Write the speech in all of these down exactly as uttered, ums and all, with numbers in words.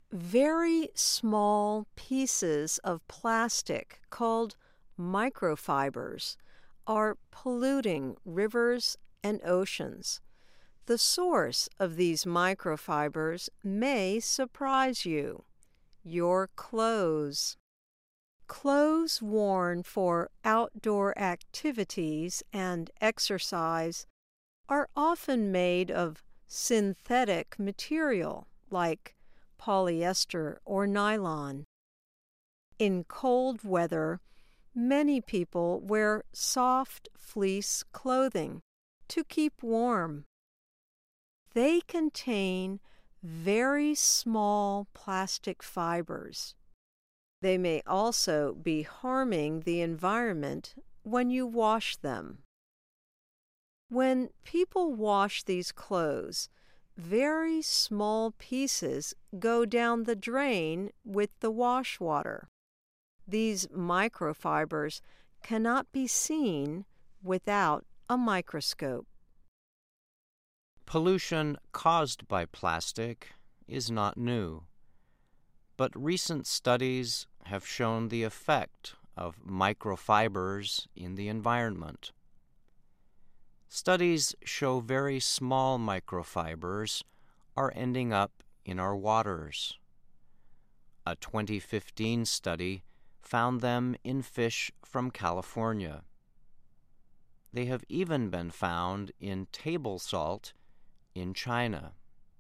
Very small pieces of plastic called microfibers are polluting rivers and oceans. The source of these microfibers may surprise you: your clothes. Clothes worn for outdoor activities and exercise are often made of synthetic material like polyester or nylon. In cold weather, many people wear soft fleece clothing to keep warm. They contain very small plastic fibers. They may also be harming the environment when you wash them. When people wash these clothes, very small pieces go down the drain with the wash water. These microfibers cannot be seen without a microscope. Pollution caused by plastic is not new, but recent studies have shown the effect of microfibers in the environment. Studies show very small microfibers are ending up in our waters. A twenty fifteen study found them in fish from California. They have even been found in table salt in China.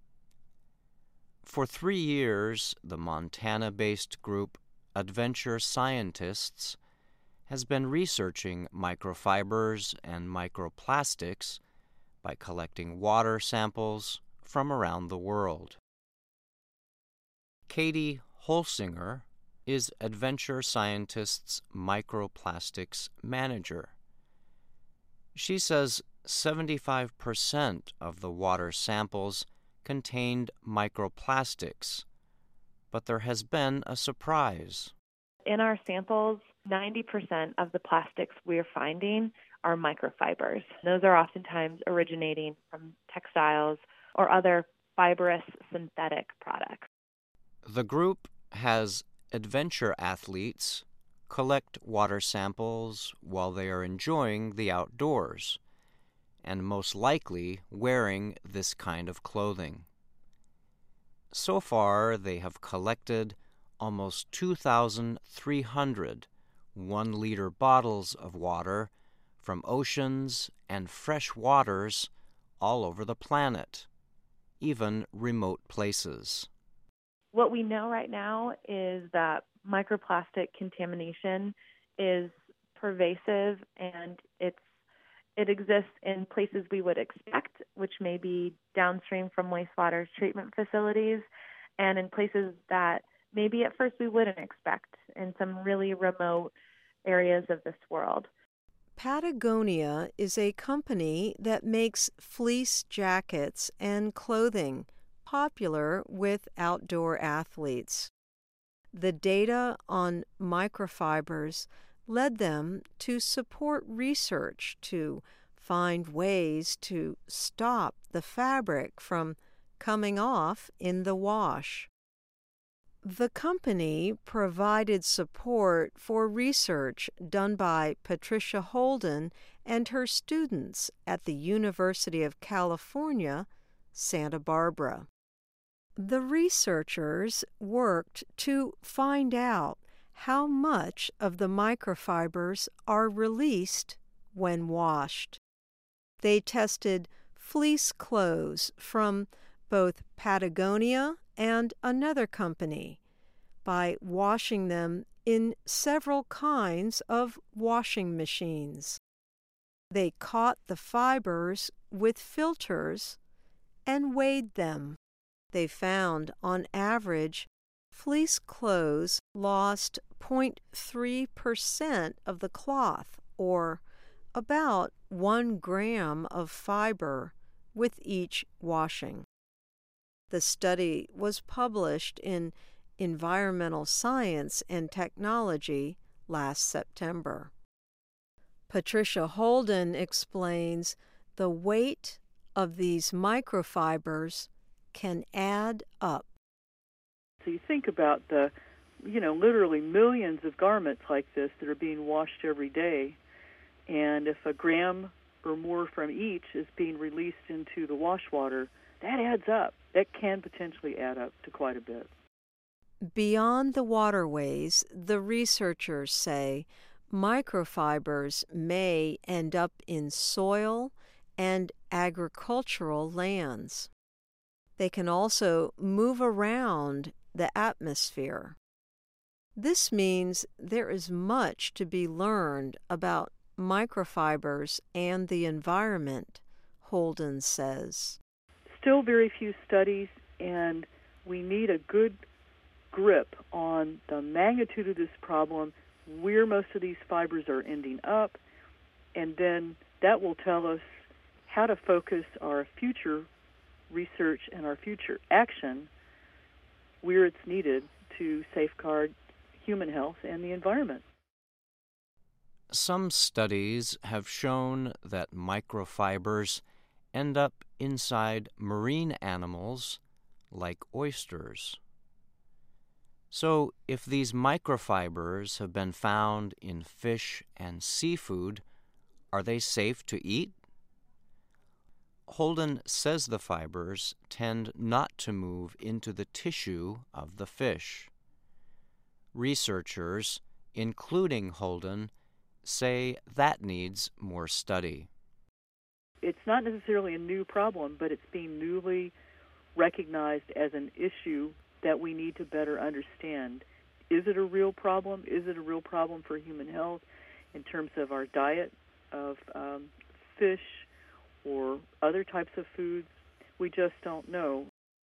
For three years, the Montana-based group Adventure Scientists has been researching microfibers and microplastics by collecting water samples from around the world. Katie Holsinger is Adventure Scientists' microplastics manager. She says seventy-five percent of the water samples contained microplastics, but there has been a surprise. In our samples, ninety percent of the plastics we're finding are microfibers. Those are oftentimes originating from textiles or other fibrous synthetic products. The group has adventure athletes collect water samples while they are enjoying the outdoors, and most likely wearing this kind of clothing. So far, they have collected almost two thousand three hundred one-liter bottles of water from oceans and fresh waters all over the planet, even remote places. What we know right now is that microplastic contamination is pervasive, and it's it exists in places we would expect, which may be downstream from wastewater treatment facilities, and in places that maybe at first we wouldn't expect, in some really remote areas of this world. Patagonia is a company that makes fleece jackets and clothing popular with outdoor athletes. The data on microfibers led them to support research to find ways to stop the fabric from coming off in the wash. The company provided support for research done by Patricia Holden and her students at the University of California, Santa Barbara. The researchers worked to find out how much of the microfibers are released when washed. They tested fleece clothes from both Patagonia and another company by washing them in several kinds of washing machines. They caught the fibers with filters and weighed them. They found, on average, fleece clothes lost zero point three percent of the cloth, or about one gram of fiber with each washing. The study was published in Environmental Science and Technology last September. Patricia Holden explains the weight of these microfibers can add up. So you think about the, you know, literally millions of garments like this that are being washed every day, and if a gram or more from each is being released into the wash water, that adds up. That can potentially add up to quite a bit. Beyond the waterways, the researchers say microfibers may end up in soil and agricultural lands. They can also move around the atmosphere. This means there is much to be learned about microfibers and the environment, Holden says. Still very few studies, and we need a good grip on the magnitude of this problem, where most of these fibers are ending up, and then that will tell us how to focus our future research and our future action where it's needed to safeguard human health and the environment. Some studies have shown that microfibers end up inside marine animals like oysters. So, if these microfibers have been found in fish and seafood, are they safe to eat? Holden says the fibers tend not to move into the tissue of the fish. Researchers, including Holden, say that needs more study. It's not necessarily a new problem, but it's being newly recognized as an issue that we need to better understand. Is it a real problem? Is it a real problem for human health in terms of our diet of um, fish or other types of foods? We just don't know.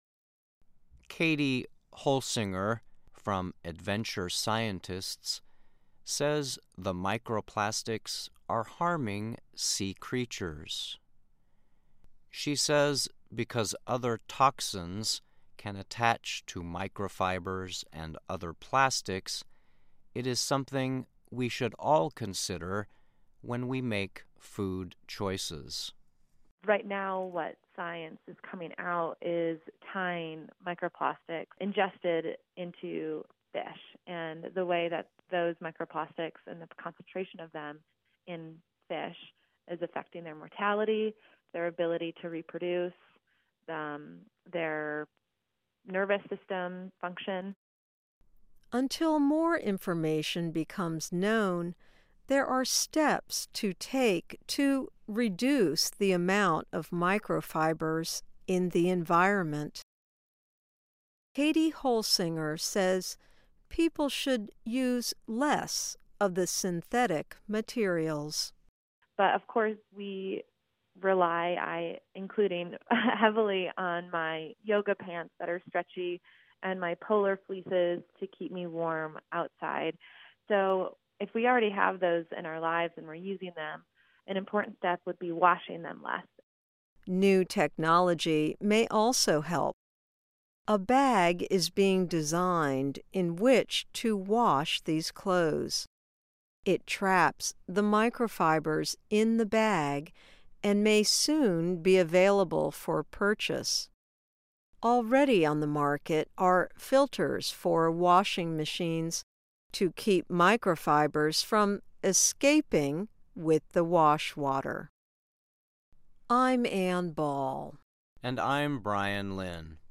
Katie Holsinger from Adventure Scientists says the microplastics are harming sea creatures. She says because other toxins can attach to microfibers and other plastics, it is something we should all consider when we make food choices. Right now, what science is coming out is tying microplastics ingested into fish, and the way that those microplastics and the concentration of them in fish is affecting their mortality, their ability to reproduce, um, their nervous system function. Until more information becomes known, there are steps to take to reduce the amount of microfibers in the environment. Katie Holsinger says people should use less of the synthetic materials. But of course, we rely, I including heavily on my yoga pants that are stretchy and my polar fleeces to keep me warm outside. So if we already have those in our lives and we're using them, an important step would be washing them less. New technology may also help. A bag is being designed in which to wash these clothes. It traps the microfibers in the bag and may soon be available for purchase. Already on the market are filters for washing machines to keep microfibers from escaping with the wash water. I'm Ann Ball. And I'm Brian Lynn.